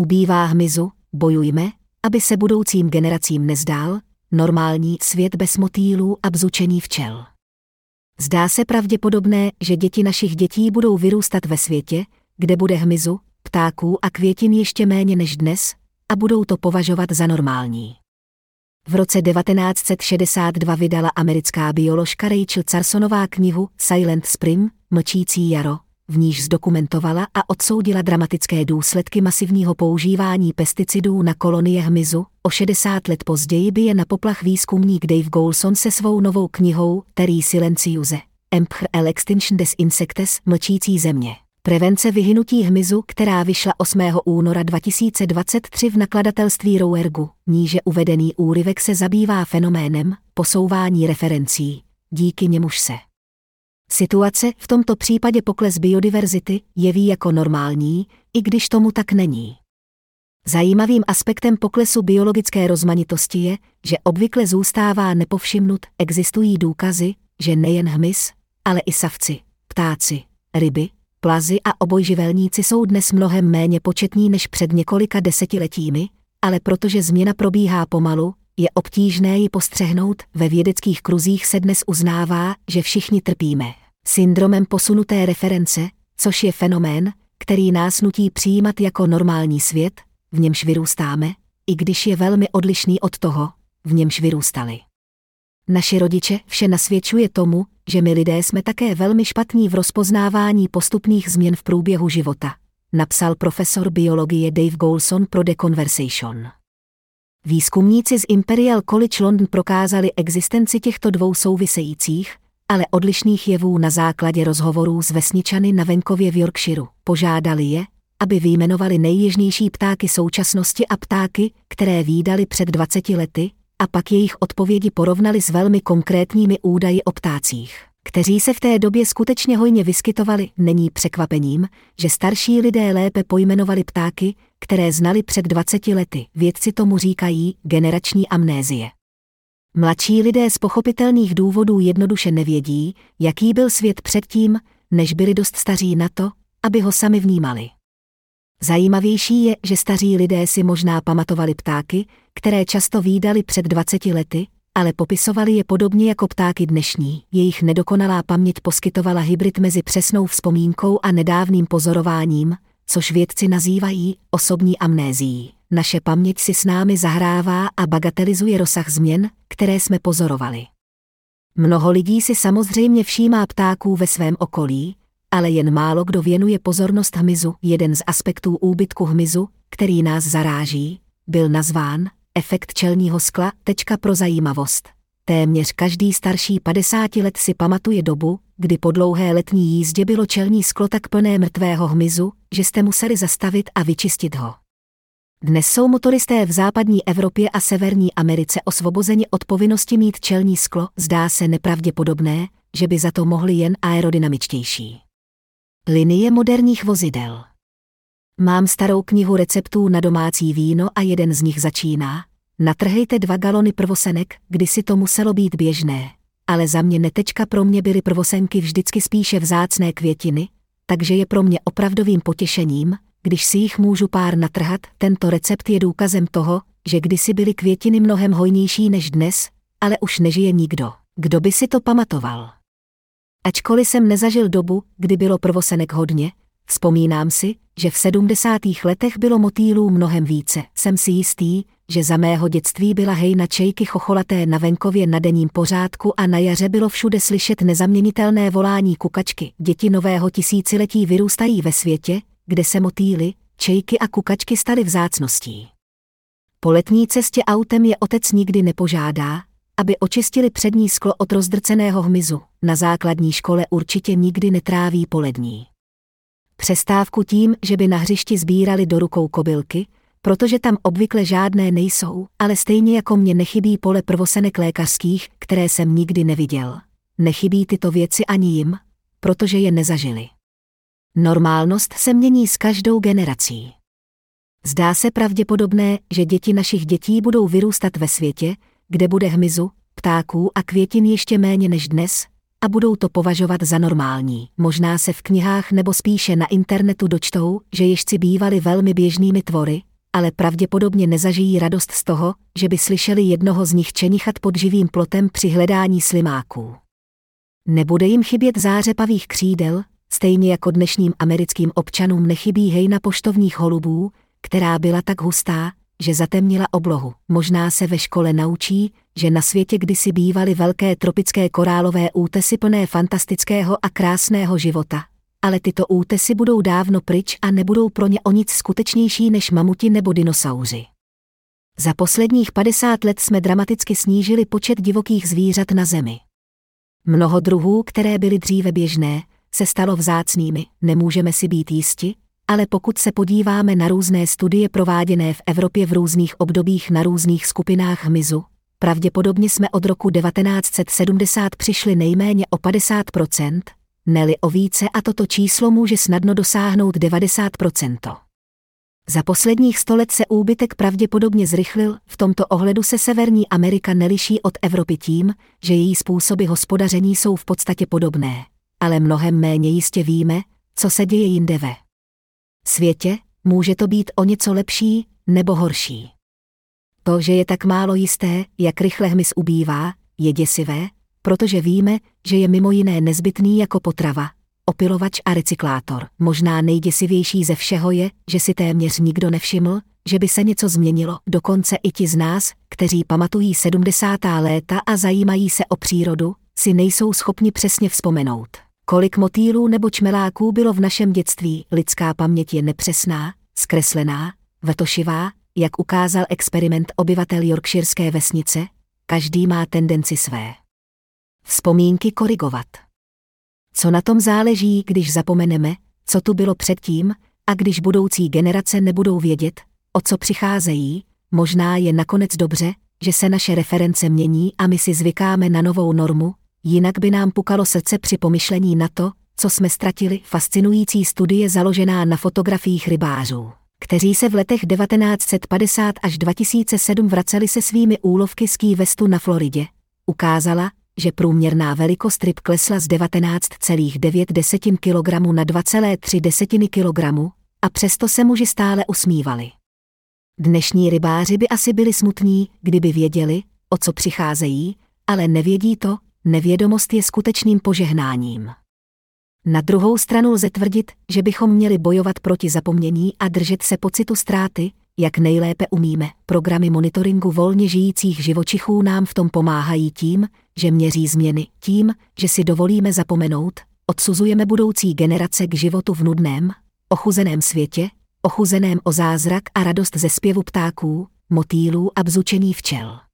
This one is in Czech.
Ubývá hmyzu, bojujme, aby se budoucím generacím nezdál normální svět bez motýlů a bzučení včel. Zdá se pravděpodobné, že děti našich dětí budou vyrůstat ve světě, kde bude hmyzu, ptáků a květin ještě méně než dnes, a budou to považovat za normální. V roce 1962 vydala americká bioložka Rachel Carsonová knihu Silent Spring, Mlčící jaro, v níž zdokumentovala a odsoudila dramatické důsledky masivního používání pesticidů na kolonie hmyzu. O 60 let později bije na poplach výzkumník Dave Goulson se svou novou knihou Terra Silenciosa, Empire Extinction des Insectes, Mlčící země. Prevence vyhynutí hmyzu, která vyšla 8. února 2023 v nakladatelství Rouergu, níže uvedený úryvek se zabývá fenoménem posouvání referencí, díky němuž se situace, v tomto případě pokles biodiverzity, jeví jako normální, i když tomu tak není. Zajímavým aspektem poklesu biologické rozmanitosti je, že obvykle zůstává nepovšimnut. Existují důkazy, že nejen hmyz, ale i savci, ptáci, ryby, plazy a obojživelníci jsou dnes mnohem méně početní než před několika desetiletími, ale protože změna probíhá pomalu, je obtížné ji postřehnout. Ve vědeckých kruzích se dnes uznává, že všichni trpíme syndromem posunuté reference, což je fenomén, který nás nutí přijímat jako normální svět, v němž vyrůstáme, i když je velmi odlišný od toho, v němž vyrůstali naši rodiče. Vše nasvědčuje tomu, že my lidé jsme také velmi špatní v rozpoznávání postupných změn v průběhu života, napsal profesor biologie Dave Goulson pro The Conversation. Výzkumníci z Imperial College London prokázali existenci těchto dvou souvisejících, ale odlišných jevů na základě rozhovorů s vesničany na venkově v Yorkshireu. Požádali je, aby vyjmenovali nejjižnější ptáky současnosti a ptáky, které vídali před 20 lety, a pak jejich odpovědi porovnali s velmi konkrétními údaji o ptácích, kteří se v té době skutečně hojně vyskytovali. Není překvapením, že starší lidé lépe pojmenovali ptáky, které znali před 20 lety. Vědci tomu říkají generační amnézie. Mladší lidé z pochopitelných důvodů jednoduše nevědí, jaký byl svět předtím, než byli dost staří na to, aby ho sami vnímali. Zajímavější je, že staří lidé si možná pamatovali ptáky, které často vídali před 20 lety, ale popisovali je podobně jako ptáky dnešní. Jejich nedokonalá paměť poskytovala hybrid mezi přesnou vzpomínkou a nedávným pozorováním, což vědci nazývají osobní amnézií. Naše paměť si s námi zahrává a bagatelizuje rozsah změn, které jsme pozorovali. Mnoho lidí si samozřejmě všímá ptáků ve svém okolí, ale jen málo kdo věnuje pozornost hmyzu. Jeden z aspektů úbytku hmyzu, který nás zaráží, byl nazván efekt čelního skla. Pro zajímavost. Téměř každý starší 50 let si pamatuje dobu, kdy po dlouhé letní jízdě bylo čelní sklo tak plné mrtvého hmyzu, že jste museli zastavit a vyčistit ho. Dnes jsou motoristé v západní Evropě a Severní Americe osvobozeni od povinnosti mít čelní sklo. Zdá se nepravděpodobné, že by za to mohli jen aerodynamičtější linie moderních vozidel. Mám starou knihu receptů na domácí víno a jeden z nich začíná: natrhejte 2 galony prvosenek. Kdysi to muselo být běžné, ale za mě ne. Pro mě byly prvosenky vždycky spíše vzácné květiny, takže je pro mě opravdovým potěšením, když si jich můžu pár natrhat. Tento recept je důkazem toho, že kdysi byly květiny mnohem hojnější než dnes, ale už nežije nikdo, kdo by si to pamatoval. Ačkoliv jsem nezažil dobu, kdy bylo prvosenek hodně, vzpomínám si, že v 70. letech bylo motýlů mnohem více. Jsem si jistý, že za mého dětství byla hejna čejky chocholaté na venkově na denním pořádku a na jaře bylo všude slyšet nezaměnitelné volání kukačky. Děti nového tisíciletí vyrůstají ve světě, kde se motýly, čejky a kukačky staly vzácností. Po letní cestě autem je otec nikdy nepožádá, aby očistili přední sklo od rozdrceného hmyzu. Na základní škole určitě nikdy netráví polední přestávku tím, že by na hřišti sbírali do rukou kobylky, protože tam obvykle žádné nejsou, ale stejně jako mě nechybí pole prvosenek lékařských, které jsem nikdy neviděl. Nechybí tyto věci ani jim, protože je nezažili. Normálnost se mění s každou generací. Zdá se pravděpodobné, že děti našich dětí budou vyrůstat ve světě, kde bude hmyzu, ptáků a květin ještě méně než dnes, a budou to považovat za normální. Možná se v knihách nebo spíše na internetu dočtou, že ježci bývali velmi běžnými tvory, ale pravděpodobně nezažijí radost z toho, že by slyšeli jednoho z nich čenichat pod živým plotem při hledání slimáků. Nebude jim chybět zářepavých křídel, stejně jako dnešním americkým občanům nechybí hejna poštovních holubů, která byla tak hustá, že zatemnila oblohu. Možná se ve škole naučí, že na světě kdysi bývaly velké tropické korálové útesy plné fantastického a krásného života, ale tyto útesy budou dávno pryč a nebudou pro ně o nic skutečnější než mamuti nebo dinosauři. Za posledních 50 let jsme dramaticky snížili počet divokých zvířat na Zemi. Mnoho druhů, které byly dříve běžné, se stalo vzácnými, nemůžeme si být jisti, ale pokud se podíváme na různé studie prováděné v Evropě v různých obdobích na různých skupinách hmyzu, pravděpodobně jsme od roku 1970 přišli nejméně o 50%, ne-li o více, a toto číslo může snadno dosáhnout 90%. Za posledních 100 let se úbytek pravděpodobně zrychlil, v tomto ohledu se Severní Amerika neliší od Evropy tím, že její způsoby hospodaření jsou v podstatě podobné, ale mnohem méně jistě víme, co se děje jinde ve světě, může to být o něco lepší nebo horší. To, že je tak málo jisté, jak rychle hmyz ubývá, je děsivé, protože víme, že je mimo jiné nezbytný jako potrava, opylovač a recyklátor. Možná nejděsivější ze všeho je, že si téměř nikdo nevšiml, že by se něco změnilo, dokonce i ti z nás, kteří pamatují 70. léta a zajímají se o přírodu, si nejsou schopni přesně vzpomenout, kolik motýlů nebo čmeláků bylo v našem dětství. Lidská paměť je nepřesná, zkreslená, vatošivá, jak ukázal experiment obyvatel yorkshirské vesnice, každý má tendenci své vzpomínky korigovat. Co na tom záleží, když zapomeneme, co tu bylo předtím, a když budoucí generace nebudou vědět, o co přicházejí, možná je nakonec dobře, že se naše reference mění a my si zvykáme na novou normu, jinak by nám pukalo srdce při pomyšlení na to, co jsme ztratili. Fascinující studie založená na fotografiích rybářů, kteří se v letech 1950 až 2007 vraceli se svými úlovky z Key Westu na Floridě, ukázala, že průměrná velikost ryb klesla z 19,9 kg na 2,3 kg, a přesto se muži stále usmívali. Dnešní rybáři by asi byli smutní, kdyby věděli, o co přicházejí, ale nevědí to, nevědomost je skutečným požehnáním. Na druhou stranu lze tvrdit, že bychom měli bojovat proti zapomnění a držet se pocitu ztráty, jak nejlépe umíme. Programy monitoringu volně žijících živočichů nám v tom pomáhají tím, že měří změny, tím, že si dovolíme zapomenout, odsuzujeme budoucí generace k životu v nudném, ochuzeném světě, ochuzeném o zázrak a radost ze zpěvu ptáků, motýlů a bzučení včel.